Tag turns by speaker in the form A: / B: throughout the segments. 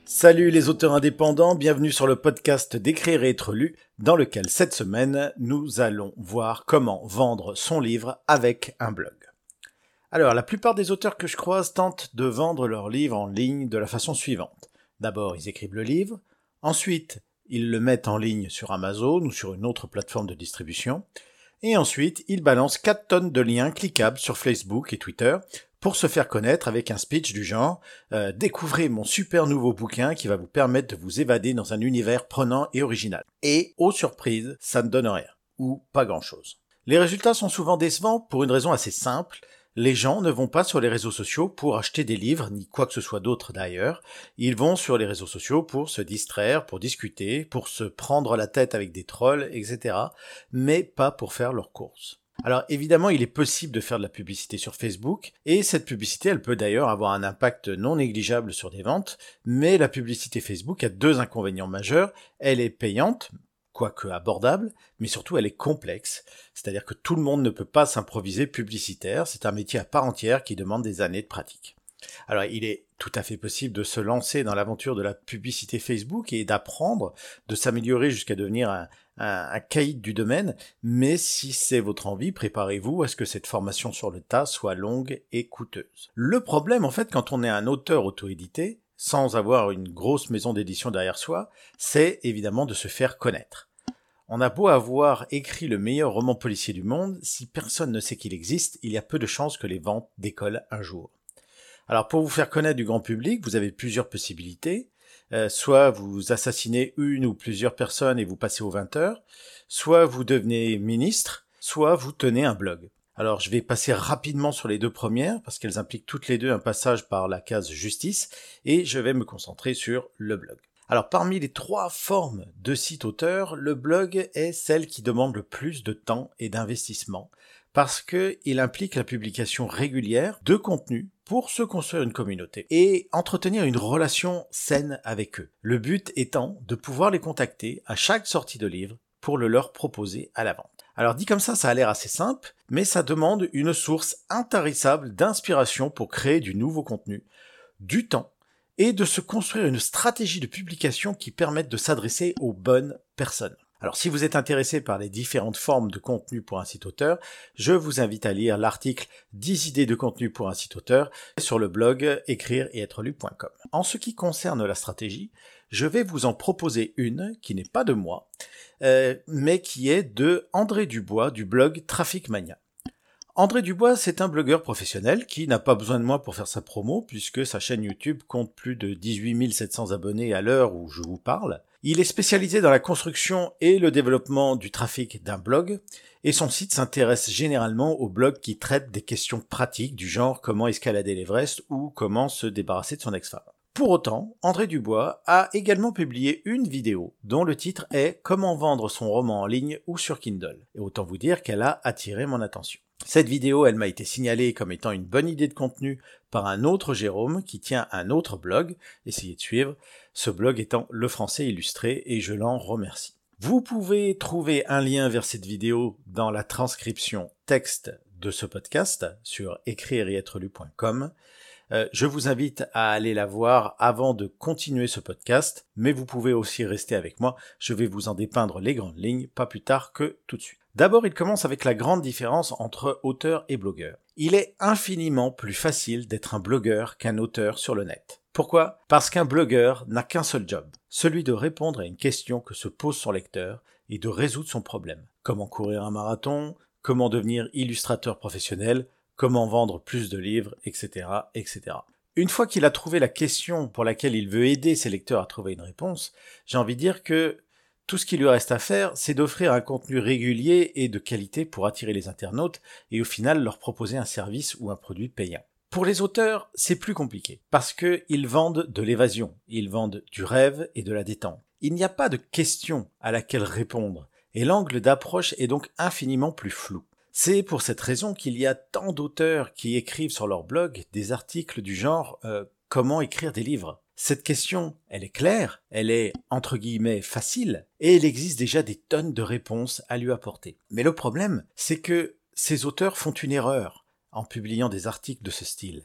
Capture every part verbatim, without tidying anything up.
A: Salut les auteurs indépendants, bienvenue sur le podcast d'Écrire et être lu, dans lequel cette semaine, nous allons voir comment vendre son livre avec un blog. Alors, la plupart des auteurs que je croise tentent de vendre leur livre en ligne de la façon suivante. D'abord, ils écrivent le livre, ensuite, ils le mettent en ligne sur Amazon ou sur une autre plateforme de distribution, et ensuite, ils balancent quatre tonnes de liens cliquables sur Facebook et Twitter pour se faire connaître avec un speech du genre euh, « Découvrez mon super nouveau bouquin qui va vous permettre de vous évader dans un univers prenant et original. » Et, aux surprises, ça ne donne rien, ou pas grand-chose. Les résultats sont souvent décevants pour une raison assez simple. Les gens ne vont pas sur les réseaux sociaux pour acheter des livres, ni quoi que ce soit d'autre d'ailleurs. Ils vont sur les réseaux sociaux pour se distraire, pour discuter, pour se prendre la tête avec des trolls, et cetera, mais pas pour faire leurs courses. Alors évidemment, il est possible de faire de la publicité sur Facebook, et cette publicité, elle peut d'ailleurs avoir un impact non négligeable sur des ventes, mais la publicité Facebook a deux inconvénients majeurs. Elle est payante, quoique abordable, mais surtout elle est complexe, c'est-à-dire que tout le monde ne peut pas s'improviser publicitaire, c'est un métier à part entière qui demande des années de pratique. Alors il est tout à fait possible de se lancer dans l'aventure de la publicité Facebook et d'apprendre, de s'améliorer jusqu'à devenir un, un, un caïd du domaine, mais si c'est votre envie, préparez-vous à ce que cette formation sur le tas soit longue et coûteuse. Le problème en fait quand on est un auteur auto-édité, sans avoir une grosse maison d'édition derrière soi, c'est évidemment de se faire connaître. On a beau avoir écrit le meilleur roman policier du monde, si personne ne sait qu'il existe, il y a peu de chances que les ventes décollent un jour. Alors pour vous faire connaître du grand public, vous avez plusieurs possibilités. Euh, soit vous assassinez une ou plusieurs personnes et vous passez aux vingt heures, soit vous devenez ministre, soit vous tenez un blog. Alors je vais passer rapidement sur les deux premières, parce qu'elles impliquent toutes les deux un passage par la case justice, et je vais me concentrer sur le blog. Alors parmi les trois formes de site auteur, le blog est celle qui demande le plus de temps et d'investissement, parce qu'il implique la publication régulière de contenu pour se construire une communauté et entretenir une relation saine avec eux. Le but étant de pouvoir les contacter à chaque sortie de livre pour le leur proposer à la vente. Alors dit comme ça, ça a l'air assez simple, mais ça demande une source intarissable d'inspiration pour créer du nouveau contenu, du temps, et de se construire une stratégie de publication qui permette de s'adresser aux bonnes personnes. Alors si vous êtes intéressé par les différentes formes de contenu pour un site auteur, je vous invite à lire l'article dix idées de contenu pour un site auteur sur le blog écrire et être lu point com. En ce qui concerne la stratégie, je vais vous en proposer une qui n'est pas de moi, euh, mais qui est de André Dubois du blog Traffic Mania. André Dubois, c'est un blogueur professionnel qui n'a pas besoin de moi pour faire sa promo puisque sa chaîne YouTube compte plus de dix-huit mille sept cents abonnés à l'heure où je vous parle. Il est spécialisé dans la construction et le développement du trafic d'un blog et son site s'intéresse généralement aux blogs qui traitent des questions pratiques du genre comment escalader l'Everest ou comment se débarrasser de son ex-femme. Pour autant, André Dubois a également publié une vidéo dont le titre est « Comment vendre son roman en ligne ou sur Kindle ». Et autant vous dire qu'elle a attiré mon attention. Cette vidéo, elle m'a été signalée comme étant une bonne idée de contenu par un autre Jérôme qui tient un autre blog, essayez de suivre, ce blog étant Le Français Illustré et je l'en remercie. Vous pouvez trouver un lien vers cette vidéo dans la transcription texte de ce podcast sur écrire et être lu point com. Euh, je vous invite à aller la voir avant de continuer ce podcast, mais vous pouvez aussi rester avec moi, je vais vous en dépeindre les grandes lignes, pas plus tard que tout de suite. D'abord, il commence avec la grande différence entre auteur et blogueur. Il est infiniment plus facile d'être un blogueur qu'un auteur sur le net. Pourquoi ? Parce qu'un blogueur n'a qu'un seul job, celui de répondre à une question que se pose son lecteur et de résoudre son problème. Comment courir un marathon ? Comment devenir illustrateur professionnel ? Comment vendre plus de livres, et cetera, et cetera. Une fois qu'il a trouvé la question pour laquelle il veut aider ses lecteurs à trouver une réponse, j'ai envie de dire que tout ce qu'il lui reste à faire, c'est d'offrir un contenu régulier et de qualité pour attirer les internautes et au final leur proposer un service ou un produit payant. Pour les auteurs, c'est plus compliqué, parce qu'ils vendent de l'évasion, ils vendent du rêve et de la détente. Il n'y a pas de question à laquelle répondre, et l'angle d'approche est donc infiniment plus flou. C'est pour cette raison qu'il y a tant d'auteurs qui écrivent sur leur blog des articles du genre euh, « Comment écrire des livres ?» Cette question, elle est claire, elle est entre guillemets facile, et il existe déjà des tonnes de réponses à lui apporter. Mais le problème, c'est que ces auteurs font une erreur en publiant des articles de ce style.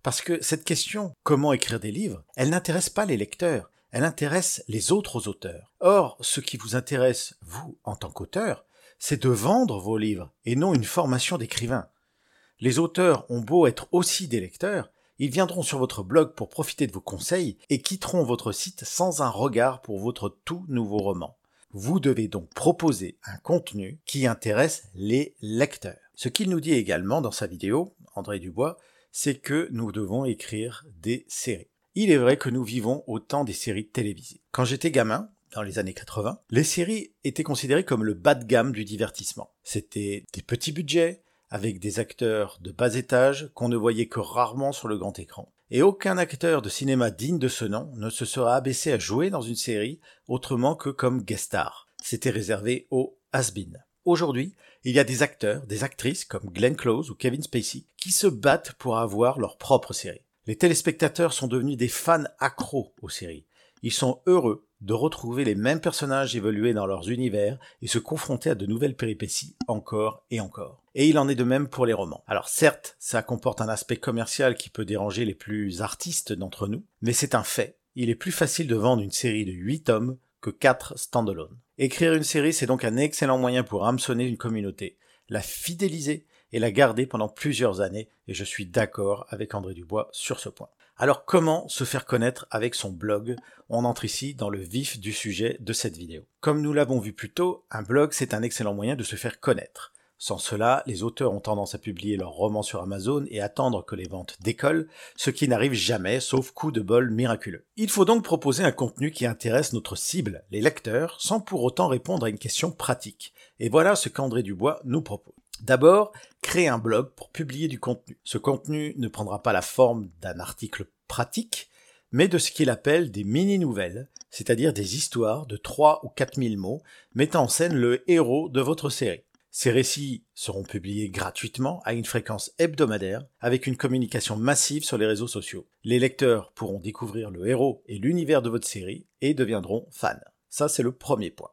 A: Parce que cette question, comment écrire des livres, elle n'intéresse pas les lecteurs, elle intéresse les autres auteurs. Or, ce qui vous intéresse, vous, en tant qu'auteur, c'est de vendre vos livres, et non une formation d'écrivain. Les auteurs ont beau être aussi des lecteurs, ils viendront sur votre blog pour profiter de vos conseils et quitteront votre site sans un regard pour votre tout nouveau roman. Vous devez donc proposer un contenu qui intéresse les lecteurs. Ce qu'il nous dit également dans sa vidéo, André Dubois, c'est que nous devons écrire des séries. Il est vrai que nous vivons au temps des séries télévisées. Quand j'étais gamin, dans les années quatre-vingts, les séries étaient considérées comme le bas de gamme du divertissement. C'était des petits budgets, avec des acteurs de bas étage qu'on ne voyait que rarement sur le grand écran. Et aucun acteur de cinéma digne de ce nom ne se serait abaissé à jouer dans une série autrement que comme guest star. C'était réservé aux has-been. Aujourd'hui, il y a des acteurs, des actrices comme Glenn Close ou Kevin Spacey qui se battent pour avoir leur propre série. Les téléspectateurs sont devenus des fans accros aux séries. Ils sont heureux de retrouver les mêmes personnages évoluer dans leurs univers et se confronter à de nouvelles péripéties encore et encore. Et il en est de même pour les romans. Alors certes, ça comporte un aspect commercial qui peut déranger les plus artistes d'entre nous, mais c'est un fait. Il est plus facile de vendre une série de huit tomes que quatre stand-alone. Écrire une série, c'est donc un excellent moyen pour hameçonner une communauté, la fidéliser et la garder pendant plusieurs années, et je suis d'accord avec André Dubois sur ce point. Alors comment se faire connaître avec son blog? On entre ici dans le vif du sujet de cette vidéo. Comme nous l'avons vu plus tôt, un blog c'est un excellent moyen de se faire connaître. Sans cela, les auteurs ont tendance à publier leurs romans sur Amazon et attendre que les ventes décollent, ce qui n'arrive jamais sauf coup de bol miraculeux. Il faut donc proposer un contenu qui intéresse notre cible, les lecteurs, sans pour autant répondre à une question pratique. Et voilà ce qu'André Dubois nous propose. D'abord, créer un blog pour publier du contenu. Ce contenu ne prendra pas la forme d'un article pratique, mais de ce qu'il appelle des mini-nouvelles, c'est-à-dire des histoires de trois ou quatre mille mots mettant en scène le héros de votre série. Ces récits seront publiés gratuitement à une fréquence hebdomadaire avec une communication massive sur les réseaux sociaux. Les lecteurs pourront découvrir le héros et l'univers de votre série et deviendront fans. Ça, c'est le premier point.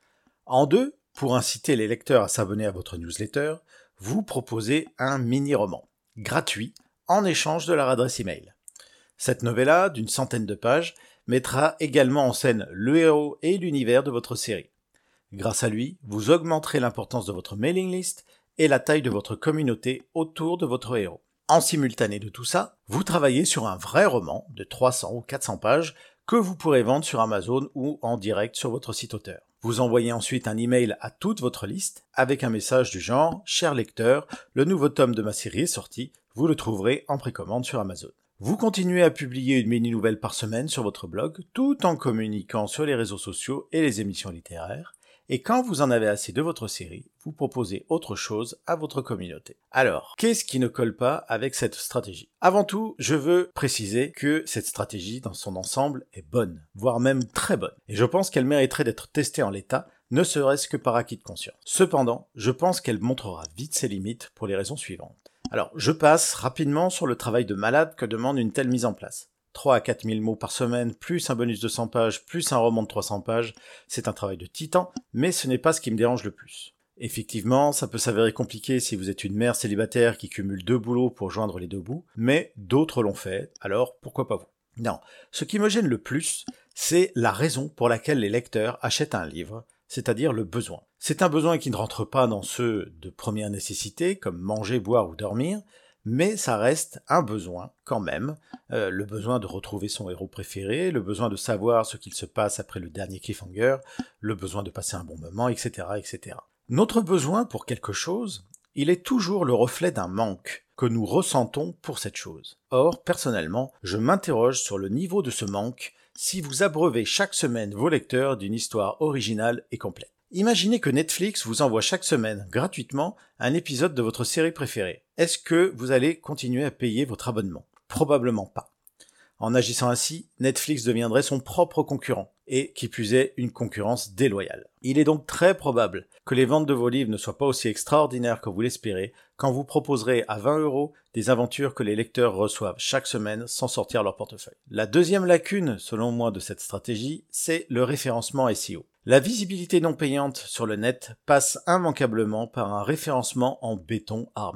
A: En deux, pour inciter les lecteurs à s'abonner à votre newsletter, vous proposez un mini-roman, gratuit, en échange de leur adresse email. Cette novella, d'une centaine de pages, mettra également en scène le héros et l'univers de votre série. Grâce à lui, vous augmenterez l'importance de votre mailing list et la taille de votre communauté autour de votre héros. En simultané de tout ça, vous travaillez sur un vrai roman de trois cents ou quatre cents pages que vous pourrez vendre sur Amazon ou en direct sur votre site auteur. Vous envoyez ensuite un email à toute votre liste avec un message du genre « Cher lecteur, le nouveau tome de ma série est sorti, vous le trouverez en précommande sur Amazon ». Vous continuez à publier une mini-nouvelle par semaine sur votre blog tout en communiquant sur les réseaux sociaux et les émissions littéraires. Et quand vous en avez assez de votre série, vous proposez autre chose à votre communauté. Alors, qu'est-ce qui ne colle pas avec cette stratégie? Avant tout, je veux préciser que cette stratégie dans son ensemble est bonne, voire même très bonne. Et je pense qu'elle mériterait d'être testée en l'état, ne serait-ce que par acquis de conscience. Cependant, je pense qu'elle montrera vite ses limites pour les raisons suivantes. Alors, je passe rapidement sur le travail de malade que demande une telle mise en place. trois à quatre mille mots par semaine, plus un bonus de cent pages, plus un roman de trois cents pages, c'est un travail de titan, mais ce n'est pas ce qui me dérange le plus. Effectivement, ça peut s'avérer compliqué si vous êtes une mère célibataire qui cumule deux boulots pour joindre les deux bouts, mais d'autres l'ont fait, alors pourquoi pas vous? Non, ce qui me gêne le plus, c'est la raison pour laquelle les lecteurs achètent un livre, c'est-à-dire le besoin. C'est un besoin qui ne rentre pas dans ceux de première nécessité, comme manger, boire ou dormir, mais ça reste un besoin quand même, euh, le besoin de retrouver son héros préféré, le besoin de savoir ce qu'il se passe après le dernier cliffhanger, le besoin de passer un bon moment, et cetera, et cetera. Notre besoin pour quelque chose, il est toujours le reflet d'un manque que nous ressentons pour cette chose. Or, personnellement, je m'interroge sur le niveau de ce manque si vous abreuvez chaque semaine vos lecteurs d'une histoire originale et complète. Imaginez que Netflix vous envoie chaque semaine, gratuitement, un épisode de votre série préférée. Est-ce que vous allez continuer à payer votre abonnement? Probablement pas. En agissant ainsi, Netflix deviendrait son propre concurrent, et qui plus est, une concurrence déloyale. Il est donc très probable que les ventes de vos livres ne soient pas aussi extraordinaires que vous l'espérez quand vous proposerez à vingt euros des aventures que les lecteurs reçoivent chaque semaine sans sortir leur portefeuille. La deuxième lacune, selon moi, de cette stratégie, c'est le référencement S E O. La visibilité non payante sur le net passe immanquablement par un référencement en béton armé.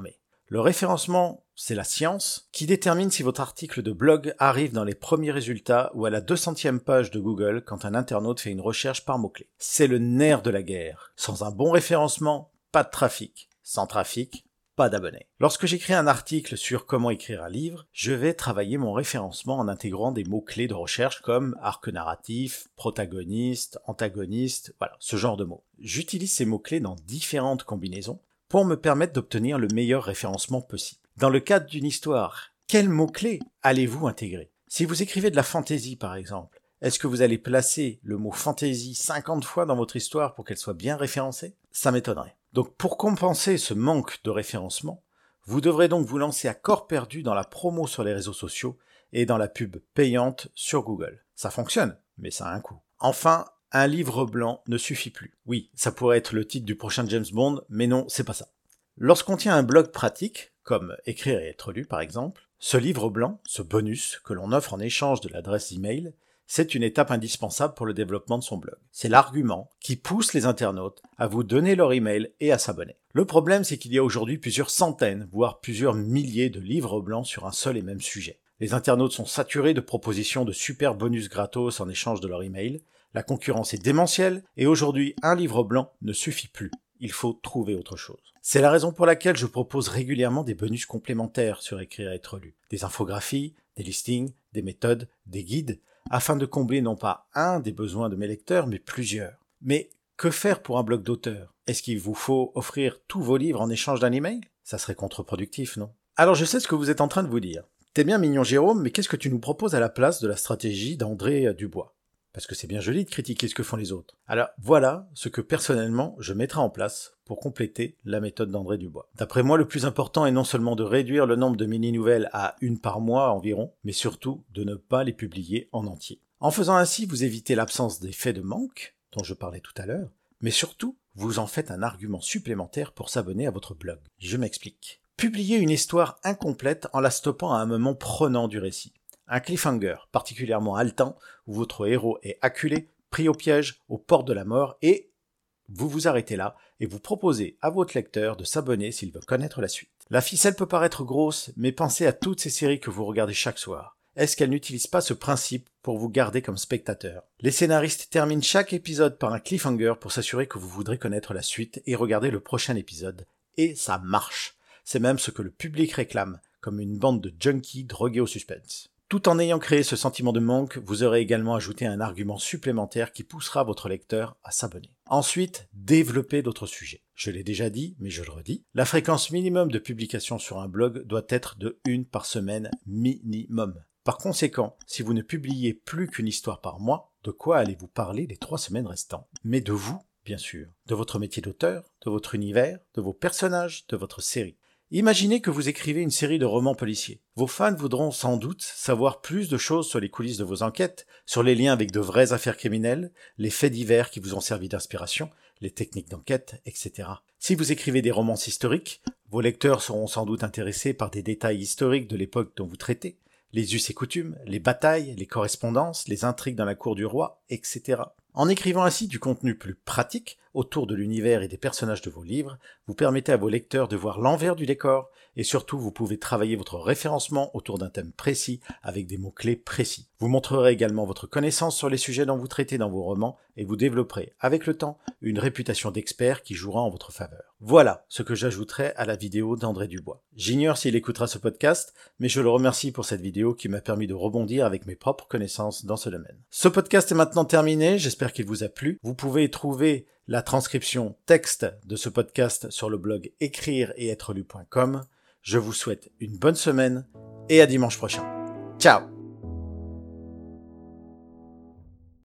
A: Le référencement, c'est la science qui détermine si votre article de blog arrive dans les premiers résultats ou à la deux centième page de Google quand un internaute fait une recherche par mots-clés. C'est le nerf de la guerre. Sans un bon référencement, pas de trafic. Sans trafic, pas d'abonnés. Lorsque j'écris un article sur comment écrire un livre, je vais travailler mon référencement en intégrant des mots-clés de recherche comme arc narratif, protagoniste, antagoniste, voilà, ce genre de mots. J'utilise ces mots-clés dans différentes combinaisons pour me permettre d'obtenir le meilleur référencement possible. Dans le cadre d'une histoire, quels mots-clés allez-vous intégrer? Si vous écrivez de la fantaisie par exemple, est-ce que vous allez placer le mot fantaisie cinquante fois dans votre histoire pour qu'elle soit bien référencée? Ça m'étonnerait. Donc pour compenser ce manque de référencement, vous devrez donc vous lancer à corps perdu dans la promo sur les réseaux sociaux et dans la pub payante sur Google. Ça fonctionne, mais ça a un coût. Enfin, un livre blanc ne suffit plus. Oui, ça pourrait être le titre du prochain James Bond, mais non, c'est pas ça. Lorsqu'on tient un blog pratique, comme écrire et être lu par exemple, ce livre blanc, ce bonus que l'on offre en échange de l'adresse email, c'est une étape indispensable pour le développement de son blog. C'est l'argument qui pousse les internautes à vous donner leur email et à s'abonner. Le problème, c'est qu'il y a aujourd'hui plusieurs centaines, voire plusieurs milliers de livres blancs sur un seul et même sujet. Les internautes sont saturés de propositions de super bonus gratos en échange de leur email. La concurrence est démentielle et aujourd'hui, un livre blanc ne suffit plus. Il faut trouver autre chose. C'est la raison pour laquelle je propose régulièrement des bonus complémentaires sur Écrire et être lu. Des infographies, des listings, des méthodes, des guides, afin de combler non pas un des besoins de mes lecteurs, mais plusieurs. Mais que faire pour un blog d'auteur? Est-ce qu'il vous faut offrir tous vos livres en échange d'un email? Ça serait contre-productif, non? Alors je sais ce que vous êtes en train de vous dire. T'es bien mignon Jérôme, mais qu'est-ce que tu nous proposes à la place de la stratégie d'André Dubois? Parce que c'est bien joli de critiquer ce que font les autres. Alors voilà ce que personnellement je mettrai en place pour compléter la méthode d'André Dubois. D'après moi, le plus important est non seulement de réduire le nombre de mini-nouvelles à une par mois environ, mais surtout de ne pas les publier en entier. En faisant ainsi, vous évitez l'absence d'effet de manque, dont je parlais tout à l'heure, mais surtout, vous en faites un argument supplémentaire pour s'abonner à votre blog. Je m'explique. Publiez une histoire incomplète en la stoppant à un moment prenant du récit. Un cliffhanger particulièrement haletant où votre héros est acculé, pris au piège, aux portes de la mort et vous vous arrêtez là et vous proposez à votre lecteur de s'abonner s'il veut connaître la suite. La ficelle peut paraître grosse, mais pensez à toutes ces séries que vous regardez chaque soir. Est-ce qu'elles n'utilisent pas ce principe pour vous garder comme spectateur? Les scénaristes terminent chaque épisode par un cliffhanger pour s'assurer que vous voudrez connaître la suite et regarder le prochain épisode. Et ça marche. C'est même ce que le public réclame, comme une bande de junkies drogués au suspense. Tout en ayant créé ce sentiment de manque, vous aurez également ajouté un argument supplémentaire qui poussera votre lecteur à s'abonner. Ensuite, développez d'autres sujets. Je l'ai déjà dit, mais je le redis. La fréquence minimum de publication sur un blog doit être de une par semaine minimum. Par conséquent, si vous ne publiez plus qu'une histoire par mois, de quoi allez-vous parler les trois semaines restantes? Mais de vous, bien sûr. De votre métier d'auteur, de votre univers, de vos personnages, de votre série. Imaginez que vous écrivez une série de romans policiers. Vos fans voudront sans doute savoir plus de choses sur les coulisses de vos enquêtes, sur les liens avec de vraies affaires criminelles, les faits divers qui vous ont servi d'inspiration, les techniques d'enquête, et cetera. Si vous écrivez des romances historiques, vos lecteurs seront sans doute intéressés par des détails historiques de l'époque dont vous traitez, les us et coutumes, les batailles, les correspondances, les intrigues dans la cour du roi, et cetera. En écrivant ainsi du contenu plus pratique autour de l'univers et des personnages de vos livres, vous permettez à vos lecteurs de voir l'envers du décor et surtout vous pouvez travailler votre référencement autour d'un thème précis avec des mots-clés précis. Vous montrerez également votre connaissance sur les sujets dont vous traitez dans vos romans et vous développerez avec le temps une réputation d'expert qui jouera en votre faveur. Voilà ce que j'ajouterai à la vidéo d'André Dubois. J'ignore s'il écoutera ce podcast, mais je le remercie pour cette vidéo qui m'a permis de rebondir avec mes propres connaissances dans ce domaine. Ce podcast est maintenant terminé, j'espère qu'il vous a plu. Vous pouvez trouver la transcription texte de ce podcast sur le blog écrire et être lu point com. Je vous souhaite une bonne semaine et à dimanche prochain. Ciao!